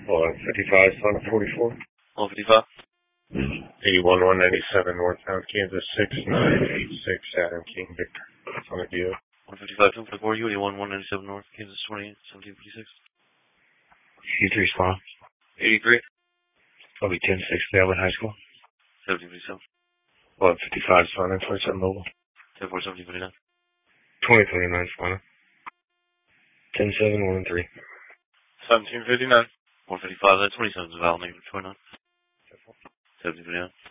Well, 55, Son 44. 155. 81-197 Northbound, Kansas 6986 Adam King Victor. On the deal. 155, 244, you 81-197 North, Kansas 28-1746. 83 Spawn. 83. I'll be 10-6 Allen High School. 1747. Well, 55 Spawn and 27 Mobile. 10-4, 1729. 2039 Spawn. 10-7 1-3. 1759. 155, that's 27 is a valid name. 29. 1759.